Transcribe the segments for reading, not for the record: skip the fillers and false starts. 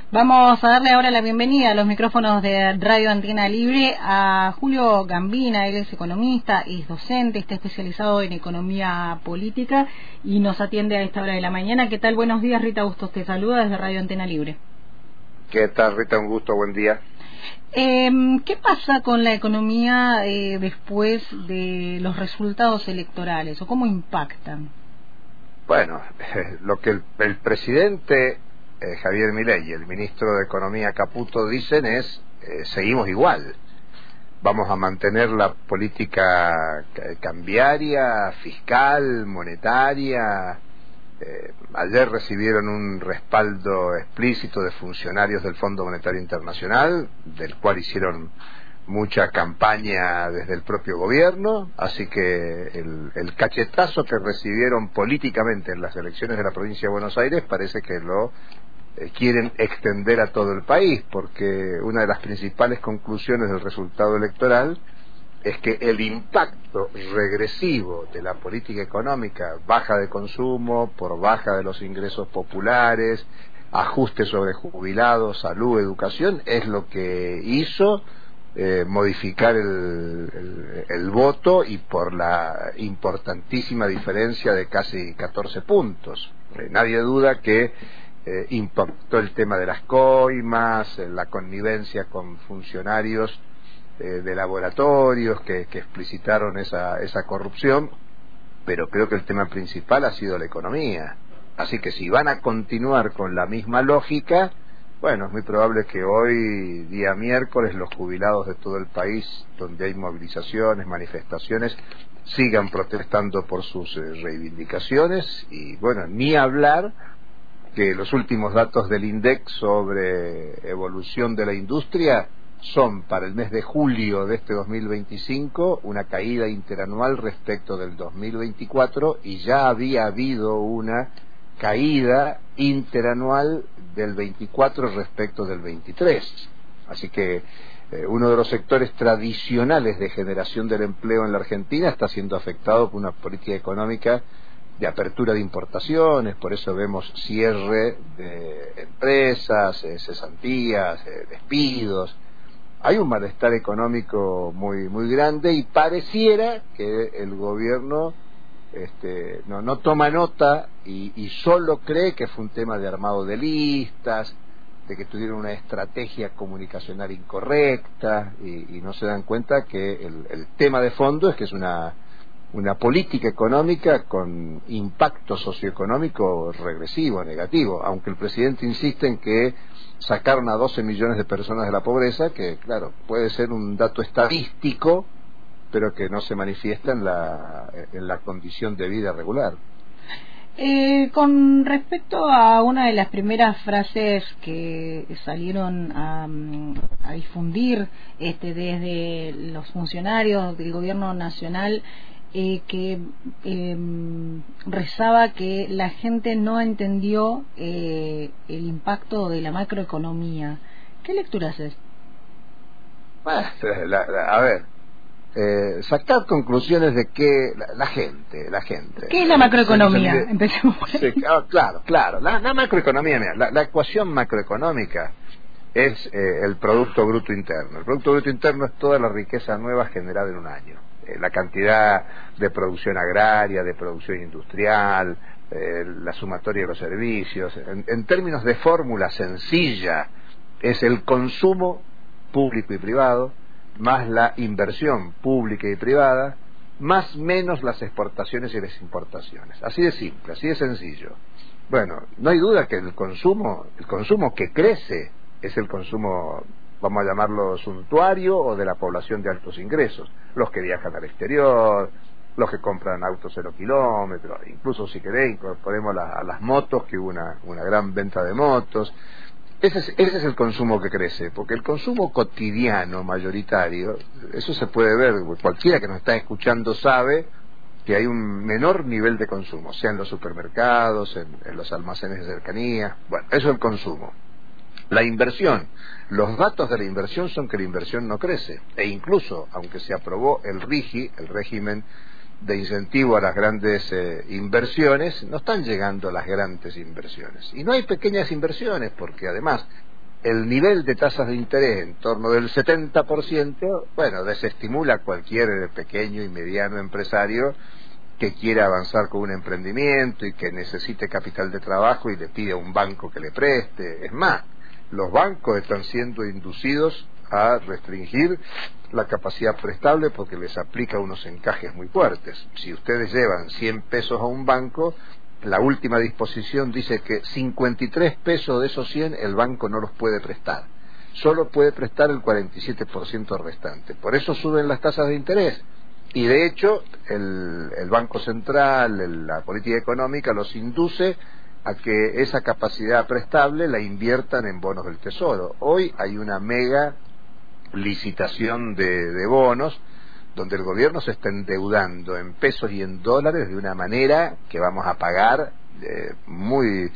Vamos a darle ahora la bienvenida a los micrófonos de Radio Antena Libre a Julio Gambina. Él es economista, es docente, está especializado en economía política y nos atiende a esta hora de la mañana. ¿Qué tal? Buenos días, Rita Bustos te saluda desde Radio Antena Libre. ¿Qué tal, Rita? Un gusto, buen día. ¿Qué pasa con la economía después de los resultados electorales o cómo impactan? Bueno, lo que el presidente Javier Milei y el ministro de Economía Caputo dicen es seguimos igual. Vamos a mantener la política cambiaria, fiscal, monetaria. Ayer recibieron un respaldo explícito de funcionarios del Fondo Monetario Internacional, del cual hicieron mucha campaña desde el propio gobierno, así que el cachetazo que recibieron políticamente en las elecciones de la provincia de Buenos Aires parece que lo quieren extender a todo el país, porque una de las principales conclusiones del resultado electoral es que el impacto regresivo de la política económica, baja de consumo, por baja de los ingresos populares, ajuste sobre jubilados, salud, educación, es lo que hizo modificar el voto, y por la importantísima diferencia de casi 14 puntos. Nadie duda que impactó el tema de las coimas, la connivencia con funcionarios de laboratorios que explicitaron esa corrupción, pero creo que el tema principal ha sido la economía. Así que si van a continuar con la misma lógica, bueno, es muy probable que hoy, día miércoles, los jubilados de todo el país, donde hay movilizaciones, manifestaciones, sigan protestando por sus reivindicaciones. Y bueno, ni hablar que los últimos datos del INDEC sobre evolución de la industria son para el mes de julio de este 2025 una caída interanual respecto del 2024, y ya había habido una caída interanual del 24 respecto del 23. Así que uno de los sectores tradicionales de generación del empleo en la Argentina está siendo afectado por una política económica de apertura de importaciones. Por eso vemos cierre de empresas, cesantías, despidos. Hay un malestar económico muy grande, y pareciera que el gobierno no toma nota y solo cree que fue un tema de armado de listas, de que tuvieron una estrategia comunicacional incorrecta, y no se dan cuenta que el tema de fondo es que es una política económica con impacto socioeconómico regresivo, negativo, aunque el presidente insiste en que sacaron a 12 millones de personas de la pobreza, que claro, puede ser un dato estadístico, pero que no se manifiesta en la condición de vida regular. Con respecto a una de las primeras frases que salieron a difundir desde los funcionarios del gobierno nacional, que rezaba que la gente no entendió el impacto de la macroeconomía. ¿Qué lectura haces? A ver, sacar conclusiones de que la gente. ¿Qué es la macroeconomía? Empecemos por ahí. Sí, claro. La macroeconomía, mira, la ecuación macroeconómica es el Producto Bruto Interno. El Producto Bruto Interno es toda la riqueza nueva generada en un año. La cantidad de producción agraria, de producción industrial, la sumatoria de los servicios. En términos de fórmula sencilla, es el consumo público y privado, más la inversión pública y privada, más menos las exportaciones y las importaciones. Así de simple, así de sencillo. Bueno, no hay duda que el consumo que crece es el consumo, vamos a llamarlo suntuario, o de la población de altos ingresos, los que viajan al exterior, los que compran autos 0 kilómetros, incluso si queréis incorporemos a las motos, que hubo una gran venta de motos. Ese es el consumo que crece, porque el consumo cotidiano mayoritario, eso se puede ver, cualquiera que nos está escuchando sabe que hay un menor nivel de consumo, sea en los supermercados, en los almacenes de cercanía. Bueno, eso es el consumo. La inversión, los datos de la inversión son que la inversión no crece, e incluso, aunque se aprobó el RIGI, el régimen de incentivo a las grandes inversiones, no están llegando las grandes inversiones. Y no hay pequeñas inversiones, porque además el nivel de tasas de interés en torno del 70%, bueno, desestimula a cualquier pequeño y mediano empresario que quiera avanzar con un emprendimiento y que necesite capital de trabajo y le pide a un banco que le preste. Es más, los bancos están siendo inducidos a restringir la capacidad prestable porque les aplica unos encajes muy fuertes. Si ustedes llevan 100 pesos a un banco, la última disposición dice que 53 pesos de esos 100 el banco no los puede prestar. Solo puede prestar el 47% restante. Por eso suben las tasas de interés. Y de hecho, el Banco Central, la política económica, los induce a que esa capacidad prestable la inviertan en bonos del Tesoro. Hoy hay una mega licitación de bonos donde el gobierno se está endeudando en pesos y en dólares de una manera que vamos a pagar muy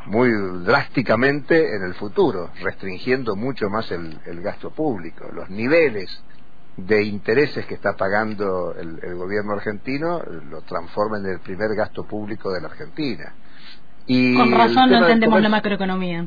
drásticamente en el futuro, restringiendo mucho más el gasto público. Los niveles de intereses que está pagando el gobierno argentino lo transforma en el primer gasto público de la Argentina. Y con razón no entendemos la macroeconomía.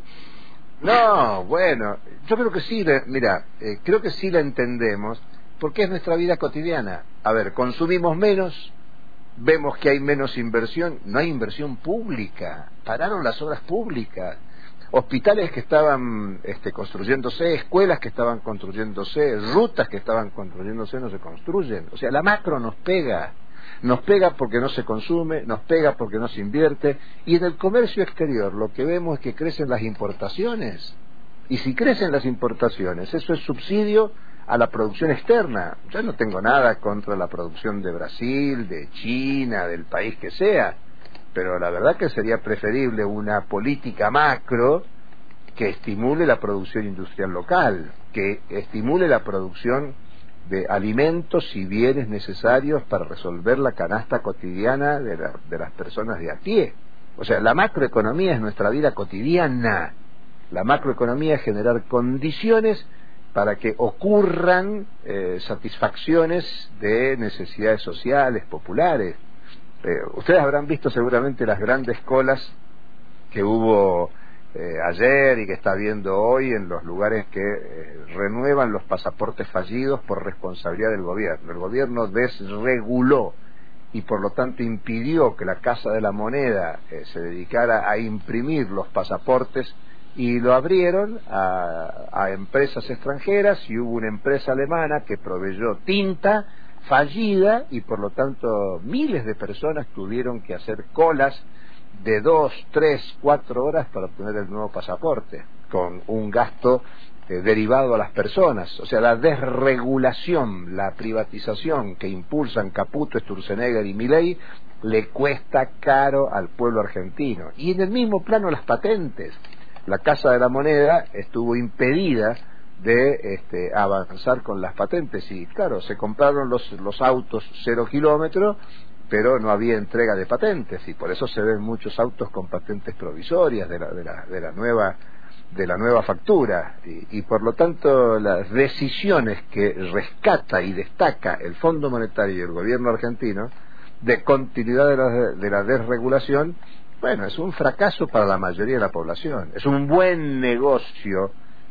No, bueno, yo creo que sí, creo que sí la entendemos, porque es nuestra vida cotidiana. A ver, consumimos menos, vemos que hay menos inversión, no hay inversión pública, pararon las obras públicas, hospitales que estaban construyéndose, escuelas que estaban construyéndose, rutas que estaban construyéndose no se construyen. O sea, la macro nos pega porque no se consume, nos pega porque no se invierte, y en el comercio exterior lo que vemos es que crecen las importaciones, y si crecen las importaciones, eso es subsidio a la producción externa. Yo no tengo nada contra la producción de Brasil, de China, del país que sea, pero la verdad que sería preferible una política macro que estimule la producción industrial local, que estimule la producción de alimentos y bienes necesarios para resolver la canasta cotidiana de las personas de a pie. O sea, la macroeconomía es nuestra vida cotidiana. La macroeconomía es generar condiciones para que ocurran satisfacciones de necesidades sociales, populares. Ustedes habrán visto seguramente las grandes colas que hubo ayer y que está habiendo hoy en los lugares que renuevan los pasaportes fallidos por responsabilidad del gobierno. El gobierno desreguló y por lo tanto impidió que la Casa de la Moneda se dedicara a imprimir los pasaportes y lo abrieron a empresas extranjeras, y hubo una empresa alemana que proveyó tinta fallida y por lo tanto miles de personas tuvieron que hacer colas de 2, 3, 4 horas para obtener el nuevo pasaporte, con un gasto derivado a las personas. O sea, la desregulación, la privatización que impulsan Caputo, Sturzenegger y Milei le cuesta caro al pueblo argentino. Y en el mismo plano las patentes. La Casa de la Moneda estuvo impedida de avanzar con las patentes, y claro, se compraron los autos 0 kilómetros, pero no había entrega de patentes, y por eso se ven muchos autos con patentes provisorias de la nueva factura, y por lo tanto las decisiones que rescata y destaca el Fondo Monetario y el gobierno argentino de continuidad de la desregulación, bueno, es un fracaso para la mayoría de la población. Es un buen negocio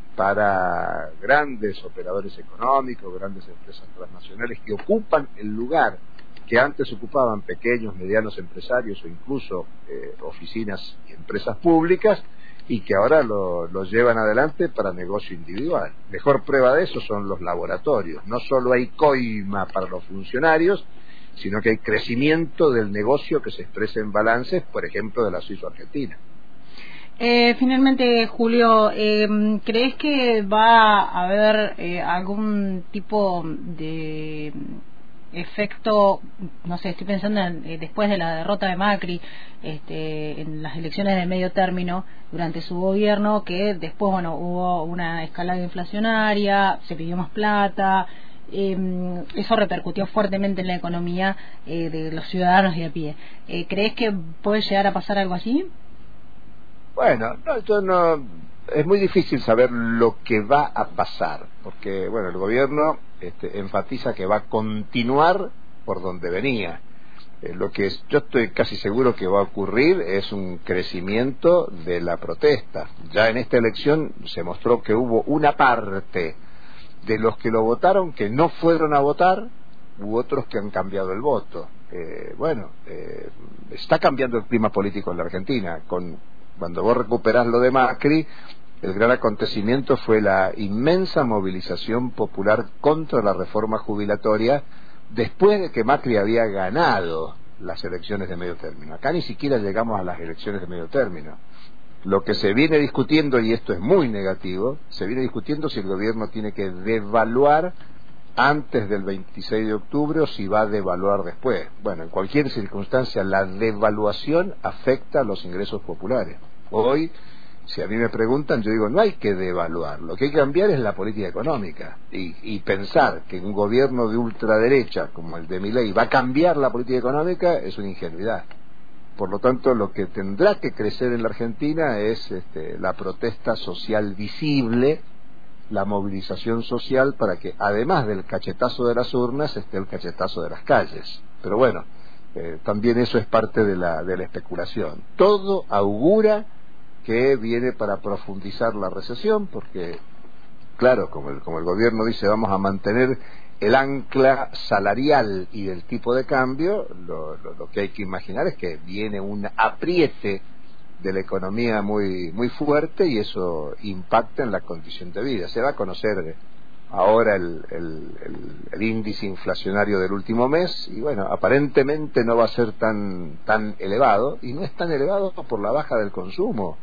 para grandes operadores económicos, grandes empresas transnacionales que ocupan el lugar que antes ocupaban pequeños, medianos empresarios o incluso oficinas y empresas públicas, y que ahora lo llevan adelante para negocio individual. Mejor prueba de eso son los laboratorios. No solo hay coima para los funcionarios, sino que hay crecimiento del negocio que se expresa en balances, por ejemplo, de la Suizo-Argentina. Finalmente, Julio, ¿crees que va a haber algún tipo de efecto, no sé, estoy pensando después de la derrota de Macri en las elecciones de medio término durante su gobierno, que después, bueno, hubo una escalada inflacionaria, se pidió más plata, eso repercutió fuertemente en la economía de los ciudadanos de a pie? ¿Crees que puede llegar a pasar algo así? Bueno, es muy difícil saber lo que va a pasar, porque bueno, el gobierno enfatiza que va a continuar por donde venía. Lo que yo estoy casi seguro que va a ocurrir es un crecimiento de la protesta. Ya en esta elección se mostró que hubo una parte de los que lo votaron que no fueron a votar, u otros que han cambiado el voto. Está cambiando el clima político en la Argentina. Cuando vos recuperás lo de Macri, el gran acontecimiento fue la inmensa movilización popular contra la reforma jubilatoria después de que Macri había ganado las elecciones de medio término. Acá ni siquiera llegamos a las elecciones de medio término. Lo que se viene discutiendo, y esto es muy negativo, se viene discutiendo si el gobierno tiene que devaluar antes del 26 de octubre o si va a devaluar después. Bueno, en cualquier circunstancia, la devaluación afecta a los ingresos populares. Hoy, si a mí me preguntan, yo digo, no hay que devaluar, lo que hay que cambiar es la política económica, y pensar que un gobierno de ultraderecha como el de Milei va a cambiar la política económica es una ingenuidad. Por lo tanto, lo que tendrá que crecer en la Argentina es la protesta social visible, la movilización social, para que además del cachetazo de las urnas esté el cachetazo de las calles. Pero bueno, también eso es parte de la especulación. Todo augura que viene para profundizar la recesión, porque claro, como el gobierno dice, vamos a mantener el ancla salarial y del tipo de cambio, lo que hay que imaginar es que viene un apriete de la economía muy fuerte, y eso impacta en la condición de vida. Se va a conocer ahora el índice inflacionario del último mes, y bueno, aparentemente no va a ser tan elevado, y no es tan elevado por la baja del consumo.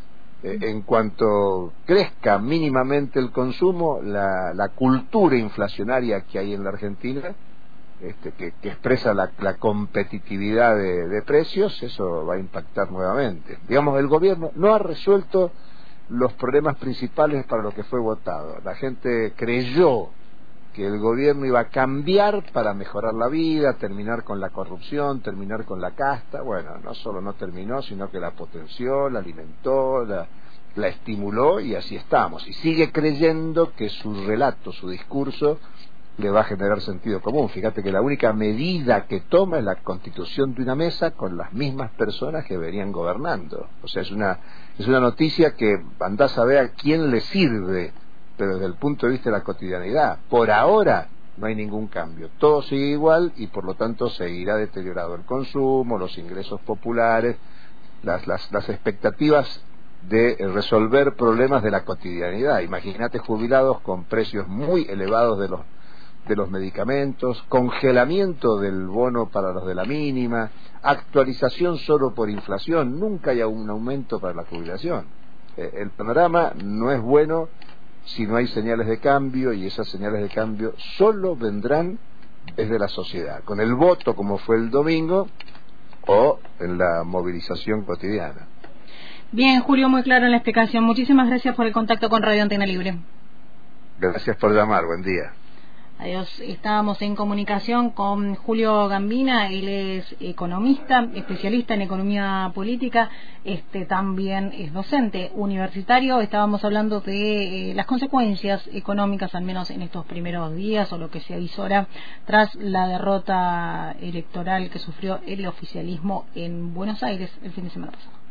En cuanto crezca mínimamente el consumo, la cultura inflacionaria que hay en la Argentina, que expresa la competitividad de precios, eso va a impactar nuevamente. Digamos, el gobierno no ha resuelto los problemas principales para lo que fue votado. La gente creyó que el gobierno iba a cambiar para mejorar la vida, terminar con la corrupción, terminar con la casta. Bueno, no solo no terminó, sino que la potenció, la alimentó, la estimuló, y así estamos. Y sigue creyendo que su relato, su discurso, le va a generar sentido común. Fíjate que la única medida que toma es la constitución de una mesa con las mismas personas que venían gobernando. O sea, es una noticia que andás a ver a quién le sirve, pero desde el punto de vista de la cotidianidad, por ahora no hay ningún cambio. Todo sigue igual, y por lo tanto seguirá deteriorado el consumo, los ingresos populares, las expectativas de resolver problemas de la cotidianidad. Imagínate jubilados con precios muy elevados de los medicamentos, congelamiento del bono para los de la mínima, actualización solo por inflación, nunca hay un aumento para la jubilación. El panorama no es bueno si no hay señales de cambio, y esas señales de cambio solo vendrán desde la sociedad, con el voto como fue el domingo, o en la movilización cotidiana. Bien, Julio, muy claro en la explicación. Muchísimas gracias por el contacto con Radio Antena Libre. Gracias por llamar, buen día. Adiós. Estábamos en comunicación con Julio Gambina, él es economista, especialista en economía política, también es docente universitario. Estábamos hablando de las consecuencias económicas, al menos en estos primeros días, o lo que se avisora tras la derrota electoral que sufrió el oficialismo en Buenos Aires el fin de semana pasado.